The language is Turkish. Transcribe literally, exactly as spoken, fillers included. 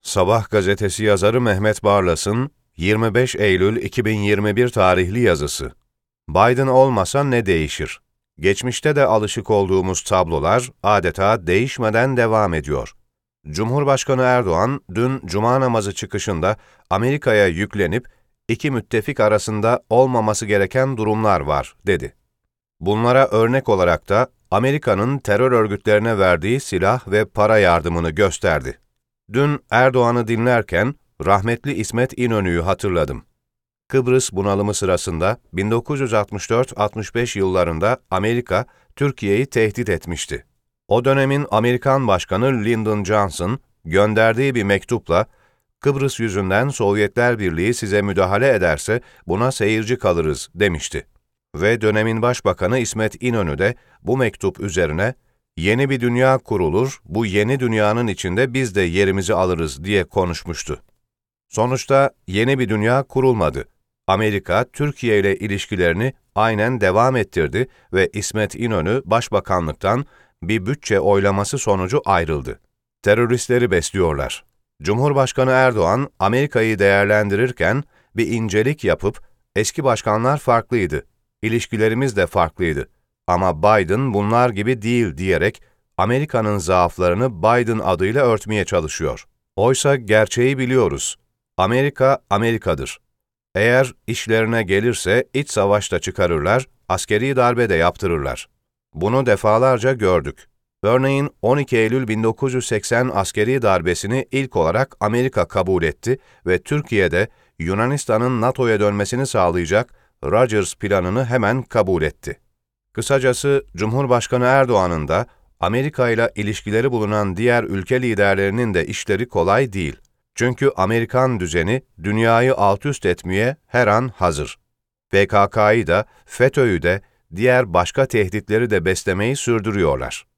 Sabah gazetesi yazarı Mehmet Barlas'ın yirmi beş Eylül iki bin yirmi bir tarihli yazısı. Biden olmasa ne değişir? Geçmişte de alışık olduğumuz tablolar adeta değişmeden devam ediyor. Cumhurbaşkanı Erdoğan, dün Cuma namazı çıkışında Amerika'ya yüklenip, iki müttefik arasında olmaması gereken durumlar var, dedi. Bunlara örnek olarak da Amerika'nın terör örgütlerine verdiği silah ve para yardımını gösterdi. Dün Erdoğan'ı dinlerken rahmetli İsmet İnönü'yü hatırladım. Kıbrıs bunalımı sırasında bin dokuz yüz altmış dört altmış beş yıllarında Amerika, Türkiye'yi tehdit etmişti. O dönemin Amerikan Başkanı Lyndon Johnson, gönderdiği bir mektupla, Kıbrıs yüzünden Sovyetler Birliği size müdahale ederse buna seyirci kalırız demişti. Ve dönemin Başbakanı İsmet İnönü de bu mektup üzerine, yeni bir dünya kurulur, bu yeni dünyanın içinde biz de yerimizi alırız diye konuşmuştu. Sonuçta yeni bir dünya kurulmadı. Amerika, Türkiye ile ilişkilerini aynen devam ettirdi ve İsmet İnönü Başbakanlıktan bir bütçe oylaması sonucu ayrıldı. Teröristleri besliyorlar. Cumhurbaşkanı Erdoğan, Amerika'yı değerlendirirken bir incelik yapıp, eski başkanlar farklıydı, ilişkilerimiz de farklıydı. Ama Biden bunlar gibi değil diyerek Amerika'nın zaaflarını Biden adıyla örtmeye çalışıyor. Oysa gerçeği biliyoruz. Amerika, Amerika'dır. Eğer işlerine gelirse iç savaş da çıkarırlar, askeri darbe de yaptırırlar. Bunu defalarca gördük. Örneğin on iki Eylül bin dokuz yüz seksen askeri darbesini ilk olarak Amerika kabul etti ve Türkiye'de Yunanistan'ın NATO'ya dönmesini sağlayacak Rogers planını hemen kabul etti. Kısacası Cumhurbaşkanı Erdoğan'ın da Amerika ile ilişkileri bulunan diğer ülke liderlerinin de işleri kolay değil. Çünkü Amerikan düzeni dünyayı altüst etmeye her an hazır. P K K'yı da, FETÖ'yü de, diğer başka tehditleri de beslemeyi sürdürüyorlar.